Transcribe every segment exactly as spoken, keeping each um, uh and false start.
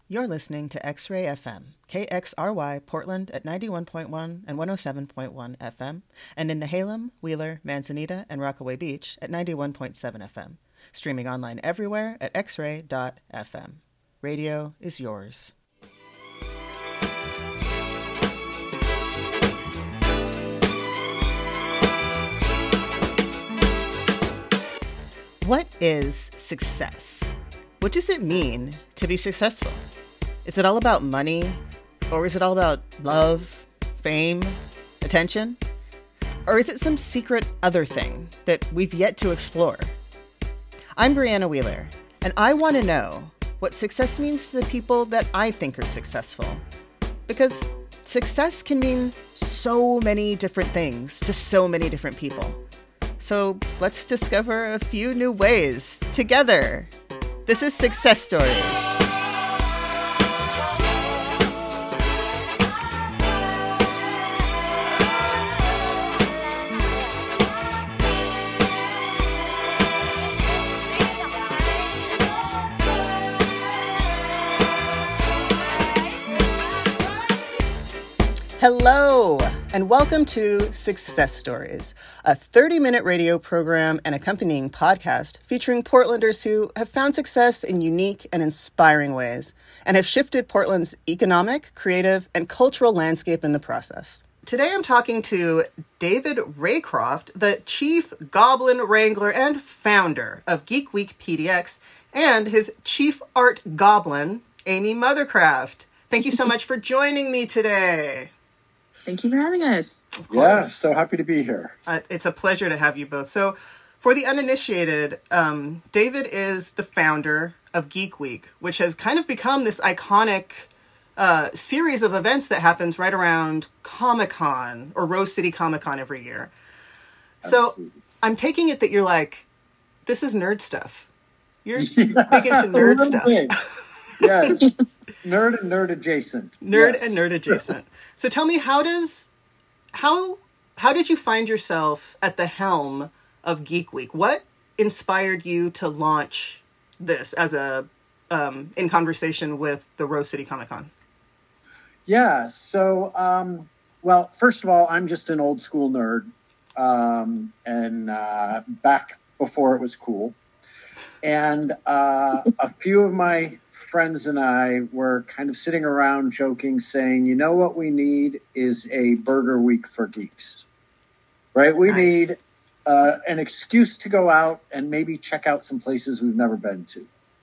You're listening to X-Ray F M, K X R Y Portland at ninety-one point one and one oh seven point one F M, and in Nehalem, Wheeler, Manzanita, and Rockaway Beach at ninety-one point seven F M. Streaming online everywhere at x ray dot f m. Radio is yours. What is success? What does it mean to be successful? Is it all about money? Or is it all about love, fame, attention? Or is it some secret other thing that we've yet to explore? I'm Brianna Wheeler, and I want to know what success means to the people that I think are successful. Because success can mean so many different things to so many different people. So let's discover a few new ways together. This is Success Stories. Hello, and welcome to Success Stories, a thirty-minute radio program and accompanying podcast featuring Portlanders who have found success in unique and inspiring ways and have shifted Portland's economic, creative, and cultural landscape in the process. Today I'm talking to David Raycroft, the Chief Goblin Wrangler and founder of Geek Week P D X, and his Chief Art Goblin, Amy Mothercraft. Thank you so much for joining me today. Thank you for having us. Yeah, so happy to be here. Uh, it's a pleasure to have you both. So, for the uninitiated, um, David is the founder of Geek Week, which has kind of become this iconic uh, series of events that happens right around Comic-Con or Rose City Comic-Con every year. So, Absolutely. I'm taking it that you're like, this is nerd stuff. You're yeah, big into nerd stuff. Bit. Yes. Nerd and nerd adjacent. Nerd yes. and nerd adjacent. So tell me, how does, how, how did you find yourself at the helm of Geek Week? What inspired you to launch this as a, um, in conversation with the Rose City Comic Con? Yeah. So, um, well, first of all, I'm just an old school nerd. Um, and, uh, back before it was cool. And, uh, a few of my friends and I were kind of sitting around joking, saying, you know what we need is a burger week for geeks, right? We nice. need uh, an excuse to go out and maybe check out some places we've never been to.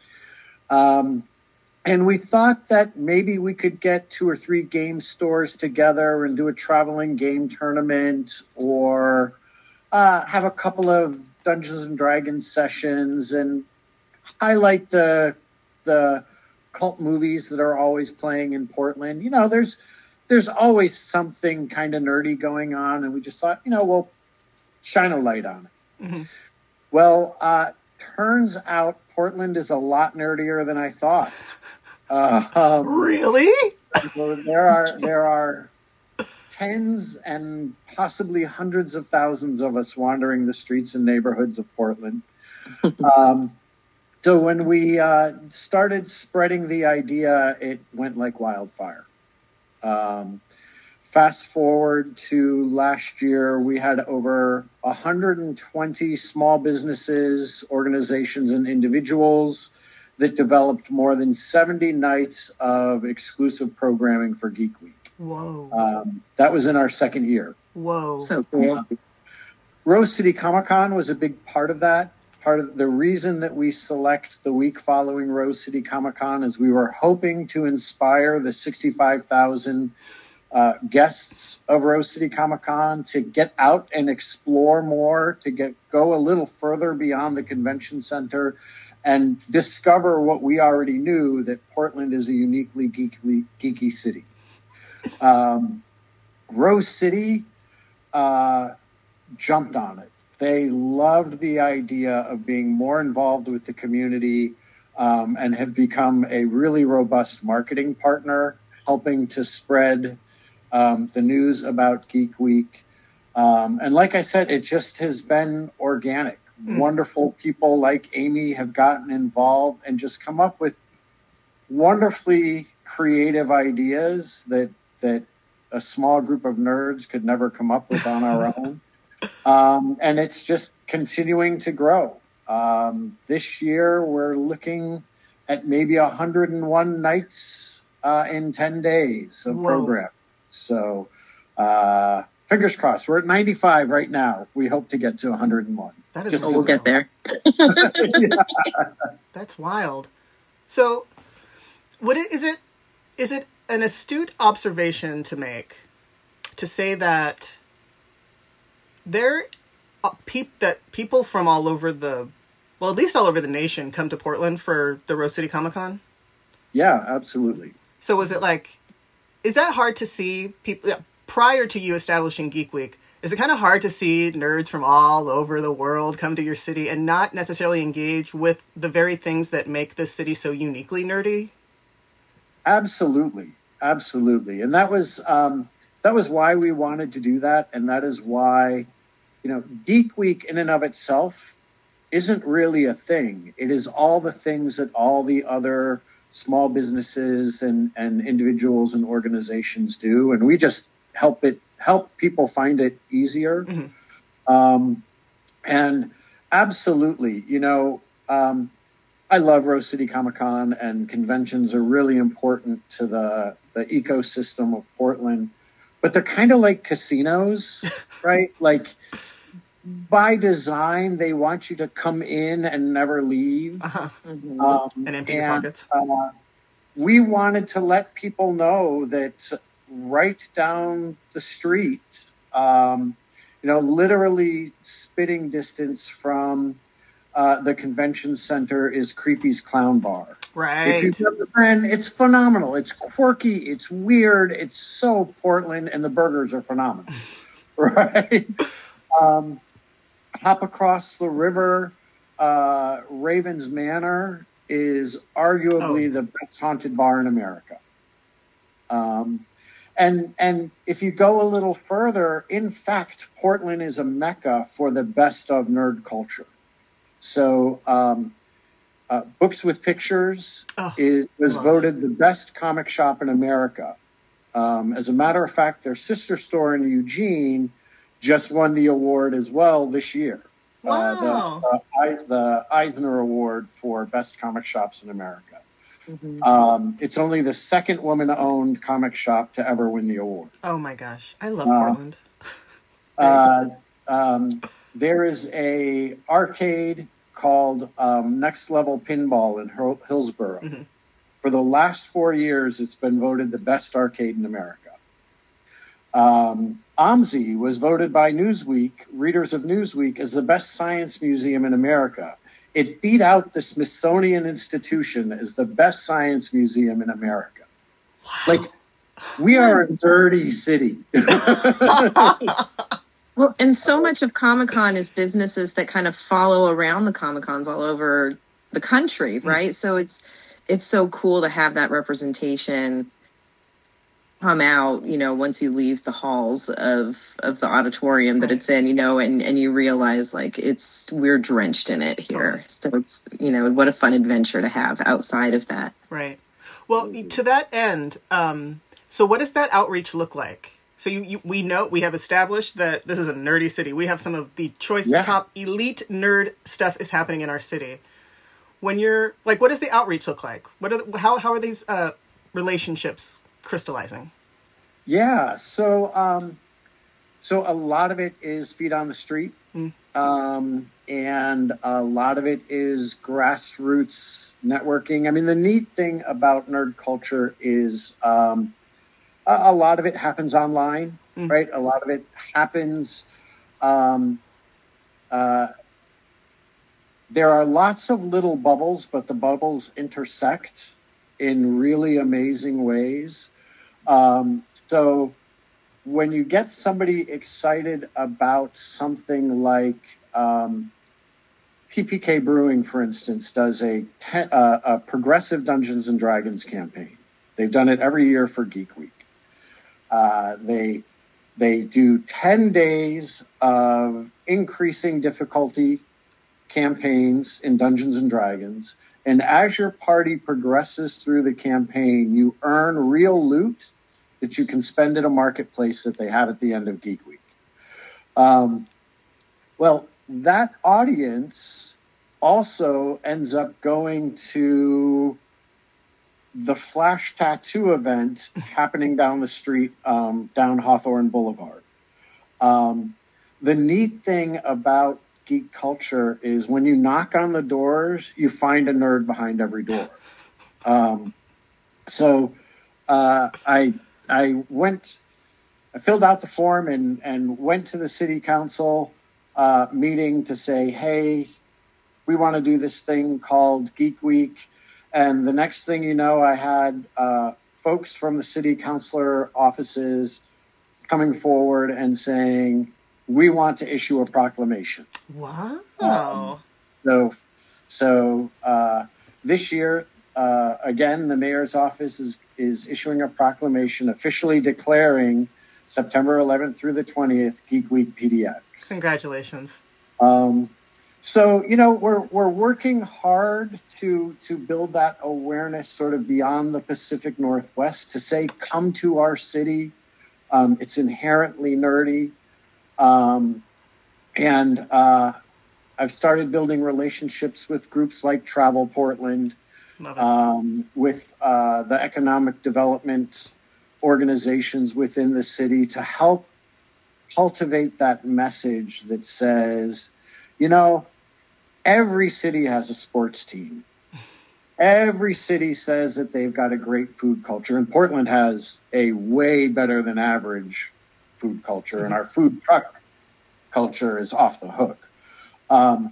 Um, and we thought that maybe we could get two or three game stores together and do a traveling game tournament, or uh, have a couple of Dungeons and Dragons sessions and highlight the the cult movies that are always playing in Portland. You know, there's there's always something kind of nerdy going on, and we just thought, you know, we'll shine a light on it. Mm-hmm. Well, uh, turns out Portland is a lot nerdier than I thought. Uh, um, really? There are there are tens and possibly hundreds of thousands of us wandering the streets and neighborhoods of Portland. Um, So when we uh, started spreading the idea, it went like wildfire. Um, fast forward to last year, we had over one hundred twenty small businesses, organizations, and individuals that developed more than seventy nights of exclusive programming for Geek Week. Whoa. Um, that was in our second year. Whoa. So cool. Rose City Comic-Con was a big part of that. Part of the reason that we select the week following Rose City Comic-Con is we were hoping to inspire the sixty-five thousand uh, guests of Rose City Comic-Con to get out and explore more, to get go a little further beyond the convention center and discover what we already knew, that Portland is a uniquely geeky, geeky city. Um, Rose City uh, jumped on it. They loved the idea of being more involved with the community, um, and have become a really robust marketing partner, helping to spread um, the news about Geek Week. Um, and like I said, it just has been organic. Mm. Wonderful people like Amy have gotten involved and just come up with wonderfully creative ideas that that a small group of nerds could never come up with on our own. Um, and it's just continuing to grow. Um, this year, we're looking at maybe one hundred one nights uh, in ten days of Whoa. program. So uh, fingers crossed. We're at ninety-five right now. We hope to get to one hundred one. That is Just Oh, we'll get there. That's wild. So, what it, is it? Is it an astute observation to make to say that there uh, peop, that people from all over the, well, at least all over the nation, come to Portland for the Rose City Comic Con? Yeah, absolutely. So, was it like, is that hard to see people yeah, prior to you establishing Geek Week? Is it kind of hard to see nerds from all over the world come to your city and not necessarily engage with the very things that make this city so uniquely nerdy? Absolutely, absolutely, and that was um, that was why we wanted to do that, and that is why, you know, Geek Week in and of itself isn't really a thing. It is all the things that all the other small businesses and, and individuals and organizations do, and we just help it help people find it easier. Mm-hmm. Um, and absolutely, you know. Um, I love Rose City Comic Con, and conventions are really important to the, the ecosystem of Portland, but they're kind of like casinos, right? Like by design, they want you to come in and never leave. Uh-huh. Mm-hmm. Um, And empty your and, pockets. Uh, we wanted to let people know that right down the street, um, you know, literally spitting distance from Uh, the convention center is Creepy's Clown Bar. Right. If you've never been, it's phenomenal. It's quirky. It's weird. It's so Portland, and the burgers are phenomenal. Right? Um, hop across the river. Uh, Ravens Manor is arguably Oh. the best haunted bar in America. Um, and and if you go a little further, in fact, Portland is a mecca for the best of nerd culture. So, um, uh, Books with Pictures Oh, is, was love. voted the best comic shop in America. Um, as a matter of fact, their sister store in Eugene just won the award as well this year. Wow. Uh, the, uh, Eis- the Eisner Award for Best Comic Shops in America. Mm-hmm. Um, it's only the second woman-owned comic shop to ever win the award. Oh my gosh. I love Uh, Portland. Uh, um, there is a arcade called um, Next Level Pinball in Hill- Hillsborough. Mm-hmm. For the last four years, it's been voted the best arcade in America. Um, OMSI was voted by Newsweek, readers of Newsweek, as the best science museum in America. It beat out the Smithsonian Institution as the best science museum in America. Wow. Like, we are a dirty city. Well, and so much of Comic-Con is businesses that kind of follow around the Comic-Cons all over the country, right? Mm-hmm. So it's it's so cool to have that representation come out, you know, once you leave the halls of, of the auditorium that it's in, you know, and, and you realize, like, it's, we're drenched in it here. So it's, you know, what a fun adventure to have outside of that. Right. Well, to that end, um, so what does that outreach look like? So you, you, we know, we have established that this is a nerdy city. We have some of the choice yeah. top elite nerd stuff is happening in our city. When you're, like, what does the outreach look like? What are the, how how are these uh, relationships crystallizing? Yeah, so um, so a lot of it is feet on the street, mm. um, and a lot of it is grassroots networking. I mean, the neat thing about nerd culture is um, a, a lot of it happens online, mm. right? A lot of it happens. Um, uh, there are lots of little bubbles, but the bubbles intersect in really amazing ways. Um, so when you get somebody excited about something like um, P P K Brewing, for instance, does a, te- uh, a progressive Dungeons and Dragons campaign. They've done it every year for Geek Week. Uh, they they do ten days of increasing difficulty campaigns in Dungeons and Dragons, And as your party progresses through the campaign, you earn real loot that you can spend at a marketplace that they have at the end of Geek Week. Um, well, that audience also ends up going to the Flash Tattoo event happening down the street, um, down Hawthorne Boulevard. Um, the neat thing about geek culture is when you knock on the doors, you find a nerd behind every door. Um, so uh, I I went, I filled out the form and, and went to the city council uh, meeting to say, hey, we want to do this thing called Geek Week. And the next thing you know, I had uh, folks from the city councilor offices coming forward and saying, we want to issue a proclamation. Wow. Um, so so uh, this year, uh, again, the mayor's office is, is issuing a proclamation officially declaring September eleventh through the twentieth Geek Week P D X. Congratulations. Um, so, you know, we're we're working hard to to build that awareness sort of beyond the Pacific Northwest to say, come to our city. Um, it's inherently nerdy. Um, and uh, I've started building relationships with groups like Travel Portland, um, with uh, the economic development organizations within the city to help cultivate that message that says, you know, every city has a sports team. Every city says that they've got a great food culture, and Portland has a way better than average food culture, and our food truck culture is off the hook. Um,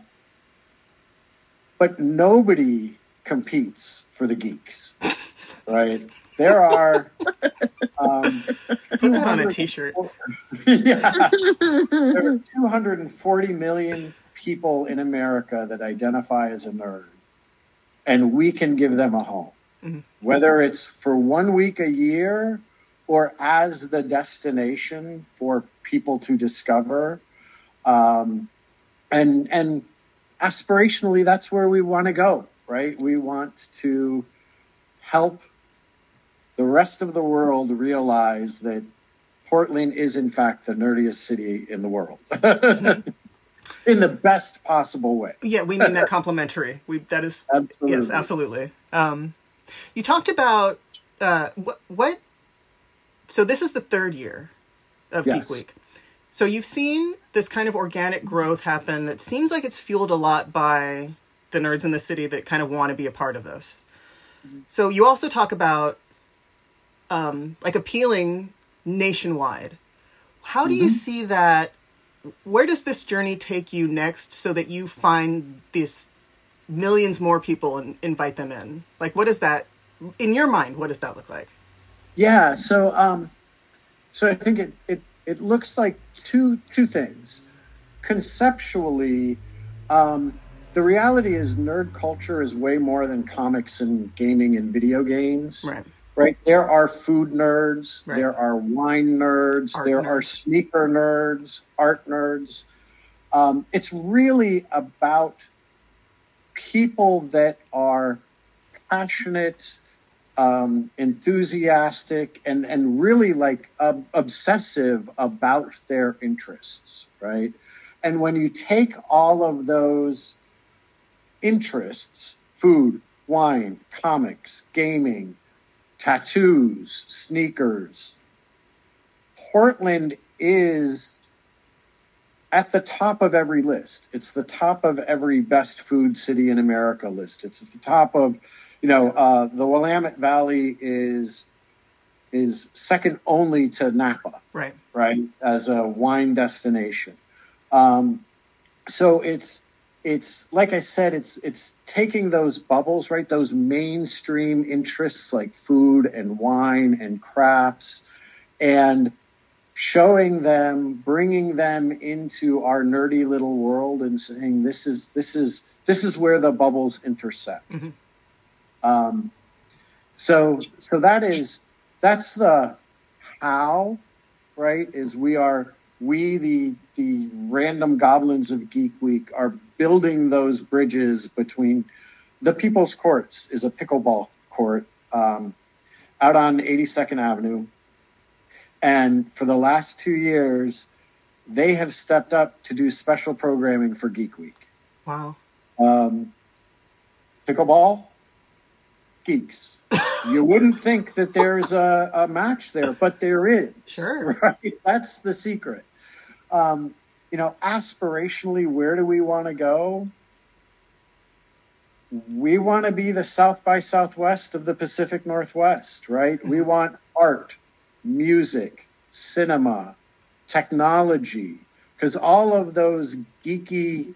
but nobody competes for the geeks, right? There are um, put that on a t-shirt. Yeah, there are two hundred forty million people in America that identify as a nerd, and we can give them a home, mm-hmm. whether it's for one week a year or as the destination for people to discover. Um, and, and aspirationally, that's where we want to go, right? We want to help the rest of the world realize that Portland is, in fact, the nerdiest city in the world. In the best possible way. Yeah, we mean that complimentary. We that is absolutely. Yes, absolutely. Um, you talked about uh, what, what so this is the third year of yes. Geek Week. So you've seen this kind of organic growth happen. It seems like it's fueled a lot by the nerds in the city that kind of want to be a part of this. Mm-hmm. So you also talk about um, like appealing nationwide. How do mm-hmm. you see that? Where does this journey take you next so that you find these millions more people and invite them in? Like, what is that, in your mind, what does that look like? Yeah, so um, so I think it, it, it looks like two two things. Conceptually, um, the reality is nerd culture is way more than comics and gaming and video games. Right. Right. There are food nerds. Right. There are wine nerds. Art there nerds. are sneaker nerds, art nerds. Um, it's really about people that are passionate, um, enthusiastic, and, and really like uh, obsessive about their interests. Right. And when you take all of those interests, food, wine, comics, gaming, tattoos, sneakers, Portland is at the top of every list. It's the top of every best food city in America list. It's at the top of, you know, uh, the Willamette Valley is is second only to Napa, right? Right, as a wine destination. Um, so it's It's like I said, it's it's taking those bubbles, right? Those mainstream interests like food and wine and crafts, and showing them, bringing them into our nerdy little world, and saying this is this is this is where the bubbles intersect. Mm-hmm. Um, so so that is that's the how, right? Is we are we the the random goblins of Geek Week are building those bridges between the People's Courts is a pickleball court um, out on eighty-second Avenue. And for the last two years, they have stepped up to do special programming for Geek Week. Wow. Um, pickleball, geeks. You wouldn't think that there's a, a match there, but there is. Sure. Right? That's the secret. Um, you know, aspirationally, where do we want to go? We want to be the South by Southwest of the Pacific Northwest, right? Mm-hmm. We want art, music, cinema, technology, because all of those geeky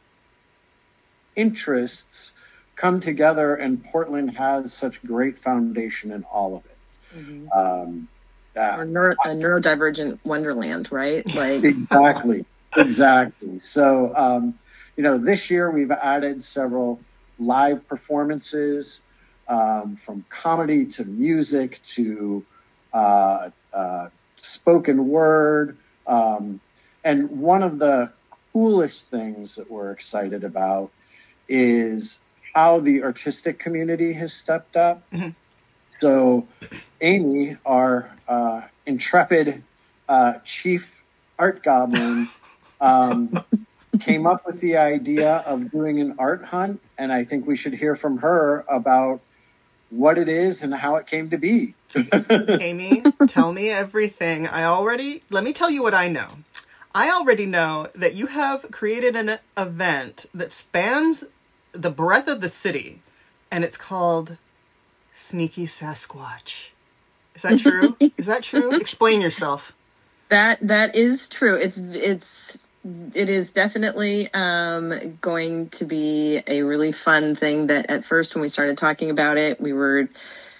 interests come together, and Portland has such great foundation in all of it. Mm-hmm. Um, uh, or neuro, a neurodivergent wonderland, right? Like exactly, exactly. So, um, you know, this year we've added several live performances, um, from comedy to music to uh, uh, spoken word. Um, and one of the coolest things that we're excited about is how the artistic community has stepped up. Mm-hmm. So Amy, our uh, intrepid uh, chief art goblin, um, came up with the idea of doing an art hunt, and I think we should hear from her about what it is and how it came to be. Amy, tell me everything. I already, let me tell you what I know. I already know that you have created an event that spans the breadth of the city, and it's called Sneaky Sasquatch. Is that true? Is that true? Explain yourself. That that is true. It's it's it is definitely um, going to be a really fun thing. That at first, when we started talking about it, we were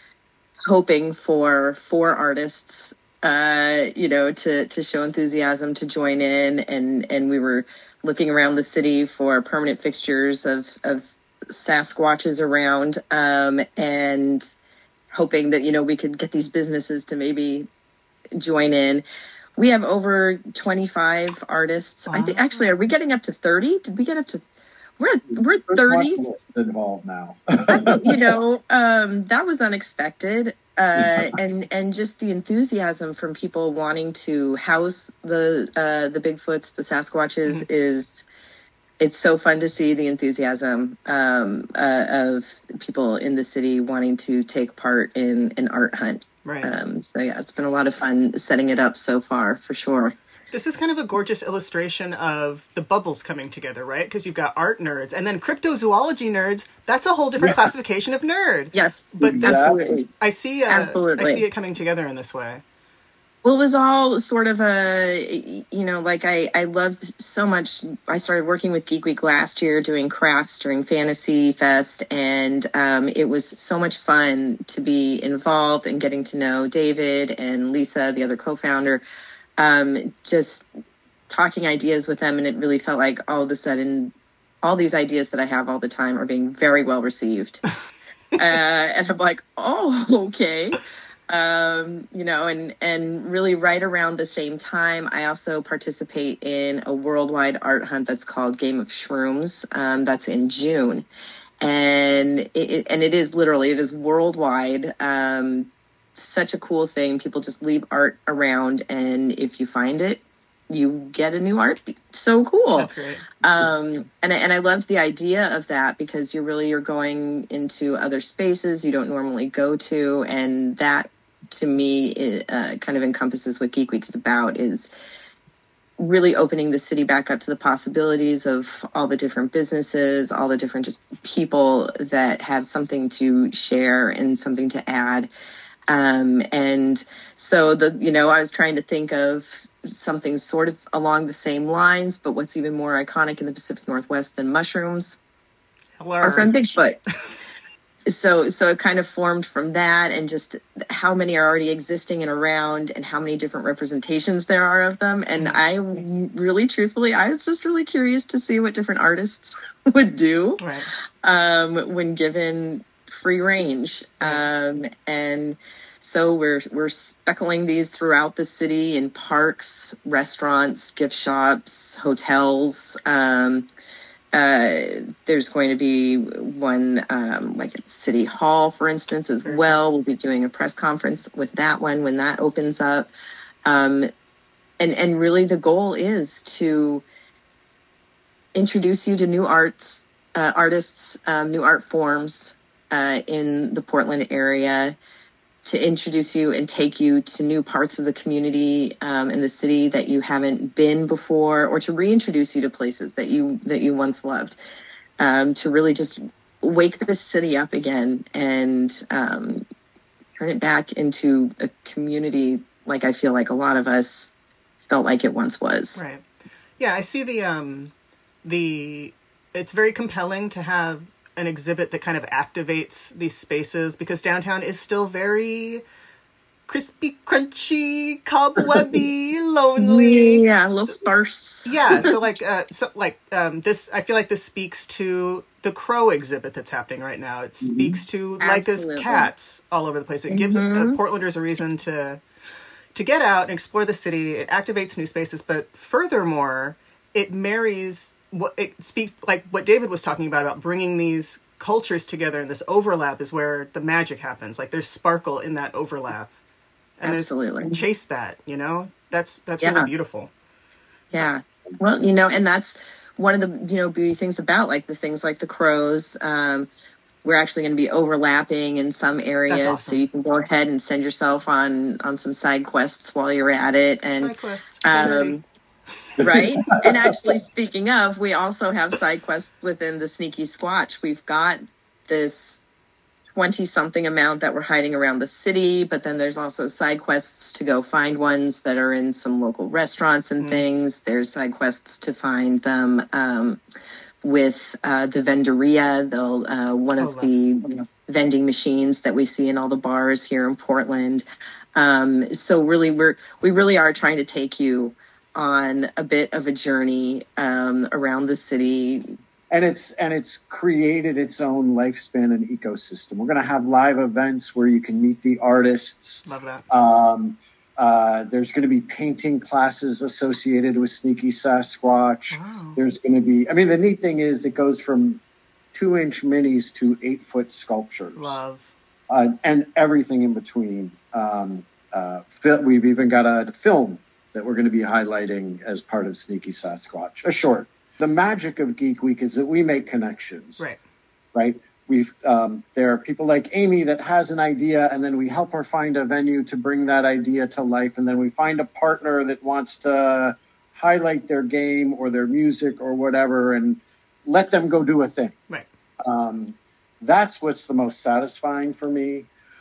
hoping for four artists, uh, you know, to to show enthusiasm to join in, and and we were looking around the city for permanent fixtures of of Sasquatches around, um, and hoping that, you know, we could get these businesses to maybe join in. We have over twenty-five artists. Wow. I think actually, are we getting up to thirty? Did we get up to? We're we're thirty. Involved now. That's, you know, um, that was unexpected, uh, and and just the enthusiasm from people wanting to house the uh, the Bigfoots, the Sasquatches, mm-hmm. is. It's so fun to see the enthusiasm um, uh, of people in the city wanting to take part in an art hunt. Right. Um, so yeah, it's been a lot of fun setting it up so far, for sure. This is kind of a gorgeous illustration of the bubbles coming together, right? Because you've got art nerds and then cryptozoology nerds. That's a whole different yeah. classification of nerd. Yes, but absolutely. I see. Uh, absolutely. I see it coming together in this way. Well, it was all sort of a, you know, like I, I loved so much. I started working with Geek Week last year doing crafts during Fantasy Fest. And um, it was so much fun to be involved and getting to know David and Lisa, the other co-founder, um, just talking ideas with them. And it really felt like all of a sudden, all these ideas that I have all the time are being very well received. uh, and I'm like, oh, okay. Um, you know, and, and really right around the same time, I also participate in a worldwide art hunt that's called Game of Shrooms. Um, that's in June. And it, it, and it is literally, it is worldwide. Um, such a cool thing. People just leave art around, and if you find it, you get a new art. So cool. That's great. Um, and I, and I loved the idea of that, because you're really, you're going into other spaces you don't normally go to. And that, to me, it, uh, kind of encompasses what Geek Week is about, is really opening the city back up to the possibilities of all the different businesses, all the different just people that have something to share and something to add. Um, and so the, you know, I was trying to think of something sort of along the same lines, but what's even more iconic in the Pacific Northwest than mushrooms? Hello. Our friend Bigfoot. So, so it kind of formed from that, and just how many are already existing and around, and how many different representations there are of them. And I really, truthfully, I was just really curious to see what different artists would do, right. um, when given free range. Um, and so we're we're speckling these throughout the city in parks, restaurants, gift shops, hotels. Um, Uh, there's going to be one, um, like at City Hall, for instance, as well. We'll be doing a press conference with that one when that opens up. Um, and, and really the goal is to introduce you to new arts, uh, artists, um, new art forms uh, in the Portland area, to introduce you and take you to new parts of the community um, in the city that you haven't been before, or to reintroduce you to places that you that you once loved, um, to really just wake this city up again and um, turn it back into a community like I feel like a lot of us felt like it once was. Right. Yeah, I see the um, the. It's very compelling to have an exhibit that kind of activates these spaces, because downtown is still very crispy, crunchy, cobwebby, lonely. Yeah, a little so, sparse. Yeah, so like, uh, so like um, this. I feel like this speaks to the Crow exhibit that's happening right now. It speaks to Absolutely. Laika's cats all over the place. It gives Mm-hmm. uh, Portlanders a reason to to get out and explore the city. It activates new spaces, but furthermore, it marries. What it speaks like what David was talking about about bringing these cultures together, and this overlap is where the magic happens. Like there's sparkle in that overlap, and Absolutely. chase that. You know, that's that's Yeah. really beautiful. Yeah. Well, you know, and that's one of the, you know, beauty things about like the things like the Crows. Um, we're actually going to be overlapping in some areas, That's awesome. so you can go ahead and send yourself on on some side quests while you're at it. And Side quests. So nerdy. um, right. And actually, speaking of, we also have side quests within the Sneaky Squatch. We've got this twenty something amount that we're hiding around the city, but then there's also side quests to go find ones that are in some local restaurants and mm. things. There's side quests to find them um, with uh, the Venderia, the, uh, one of oh, the you know, vending machines that we see in all the bars here in Portland. Um, so really, we're, we really are trying to take you on a bit of a journey um, around the city. And it's and it's created its own lifespan and ecosystem. We're going to have live events where you can meet the artists. Love that. Um, uh, there's going to be painting classes associated with Sneaky Sasquatch. Wow. There's going to be, I mean, the neat thing is it goes from two-inch minis to eight-foot sculptures. Love. Uh, and everything in between. Um, uh, we've even got a film that we're going to be highlighting as part of Sneaky Sasquatch, a short. The magic of Geek Week is that we make connections. Right. Right. We've um, there are people like Amy that has an idea, and then we help her find a venue to bring that idea to life, and then we find a partner that wants to highlight their game or their music or whatever, and let them go do a thing. Right. Um, that's what's the most satisfying for me.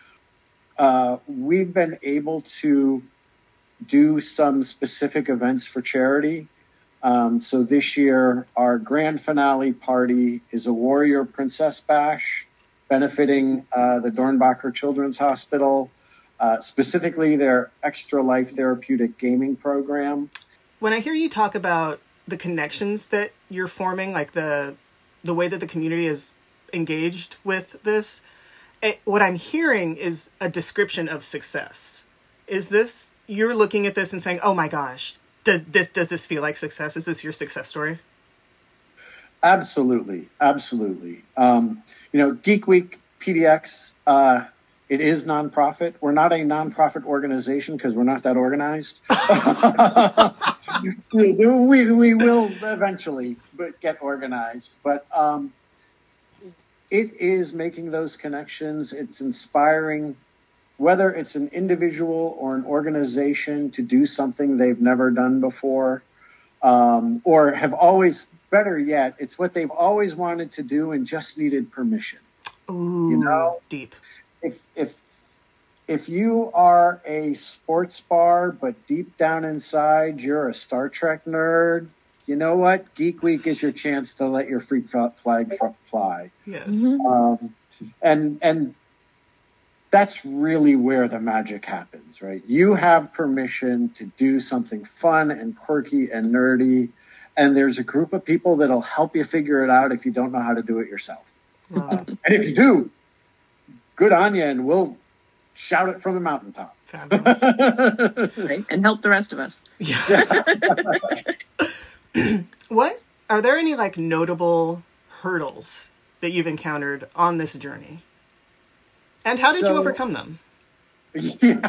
Uh, we've been able to do some specific events for charity. Um, so this year, our grand finale party is a Warrior Princess Bash, benefiting uh, the Dornbacher Children's Hospital, uh, specifically their Extra Life Therapeutic Gaming Program. When I hear you talk about the connections that you're forming, like the the way that the community is engaged with this, it, what I'm hearing is a description of success. Is this, you're looking at this and saying, oh my gosh, does this does this feel like success? Is this your success story? Absolutely. Absolutely. Um, you know, Geek Week P D X, uh, it is nonprofit. We're not a nonprofit organization because we're not that organized. we, we, we will eventually get organized. But um, it is making those connections. It's inspiring, whether it's an individual or an organization, to do something they've never done before, um, or have always, better yet, it's what they've always wanted to do and just needed permission. Ooh, you know, deep. If if if you are a sports bar, but deep down inside you're a Star Trek nerd, you know what? Geek Week is your chance to let your freak flag fly. Yes. Mm-hmm. Um, and and. That's really where the magic happens, right? You have permission to do something fun and quirky and nerdy, and there's a group of people that'll help you figure it out if you don't know how to do it yourself. Wow. Uh, and if you do, good on you, and we'll shout it from the mountaintop. Fabulous. Right? And help the rest of us. Yeah. what are there any like notable hurdles that you've encountered on this journey? And how did so, you overcome them? Yeah.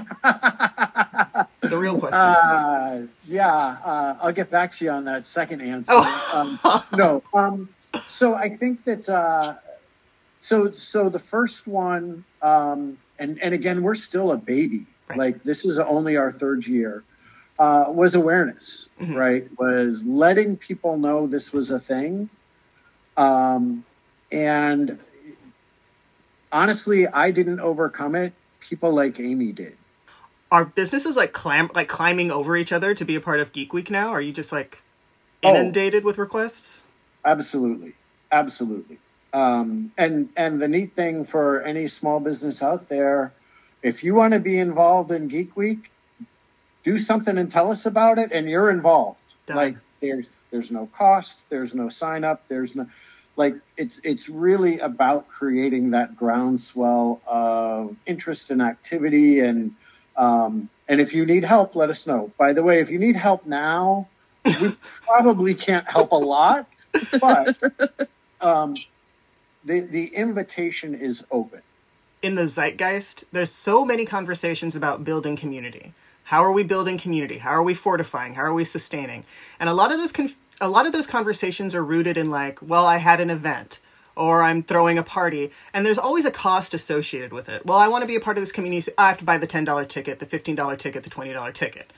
The real question. Uh, yeah, uh, I'll get back to you on that second answer. Oh. um, no, um, so I think that uh, so so the first one, um, and and again, we're still a baby. Right. Like this is only our third year. Uh, was awareness, mm-hmm. right? Was letting people know this was a thing, um, and honestly, I didn't overcome it. People like Amy did. Are businesses like climb like climbing over each other to be a part of Geek Week now? Are you just like inundated oh, with requests? Absolutely, absolutely. Um, and and the neat thing for any small business out there, if you want to be involved in Geek Week, do something and tell us about it, and you're involved. Done. Like there's there's no cost, there's no sign up, there's no. Like it's it's really about creating that groundswell of interest and activity, and um, and if you need help, let us know. By the way, if you need help now, we probably can't help a lot, but um, the the invitation is open. In the zeitgeist, there's so many conversations about building community. How are we building community? How are we fortifying? How are we sustaining? And a lot of those conf- a lot of those conversations are rooted in like, well, I had an event or I'm throwing a party, and there's always a cost associated with it. Well, I want to be a part of this community, so I have to buy the ten dollars ticket, the fifteen dollars ticket, the twenty dollars ticket.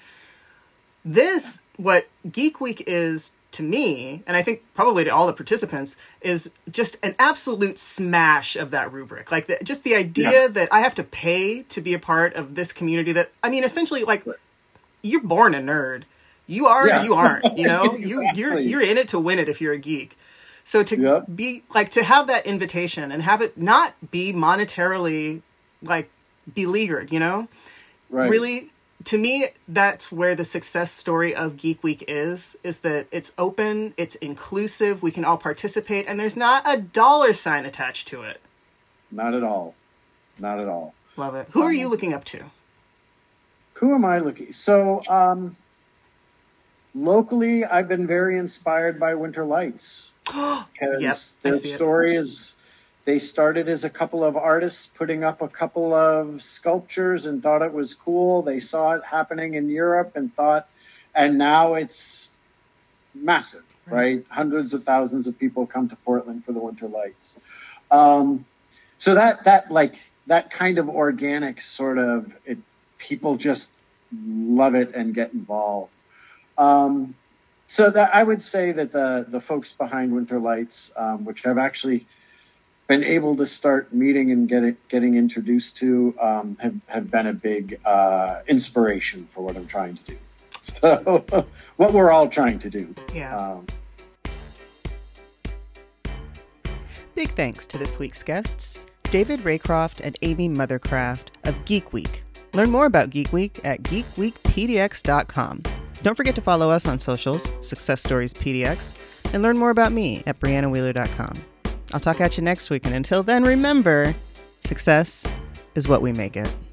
This, what Geek Week is to me, and I think probably to all the participants, is just an absolute smash of that rubric. Like the, just the idea yeah. that I have to pay to be a part of this community that, I mean, essentially like you're born a nerd. You are, yeah. you aren't, you know, exactly. you, you're, you're in it to win it if you're a geek. So to yep. be like, to have that invitation and have it not be monetarily like beleaguered, you know, right. really, to me, that's where the success story of Geek Week is, is that it's open, it's inclusive, we can all participate, and there's not a dollar sign attached to it. Not at all. Not at all. Love it. Who um, are you looking up to? Who am I looking? So, um, locally, I've been very inspired by Winter Lights. Because yep, their story it. is, they started as a couple of artists putting up a couple of sculptures and thought it was cool. They saw it happening in Europe and thought, and now it's massive, right? right? Hundreds of thousands of people come to Portland for the Winter Lights. Um, so that, that like, that kind of organic sort of, it, people just love it and get involved. Um, so that I would say that the, the folks behind Winter Lights, um, which I've actually been able to start meeting and get it, getting introduced to, um, have, have been a big, uh, inspiration for what I'm trying to do. So what we're all trying to do. Yeah. Um, Big thanks to this week's guests, David Raycroft and Amy Mothercraft of Geek Week. Learn more about Geek Week at geek week p d x dot com. Don't forget to follow us on socials, Success Stories P D X, and learn more about me at brianna wheeler dot com. I'll talk at you next week, and until then, remember, success is what we make it.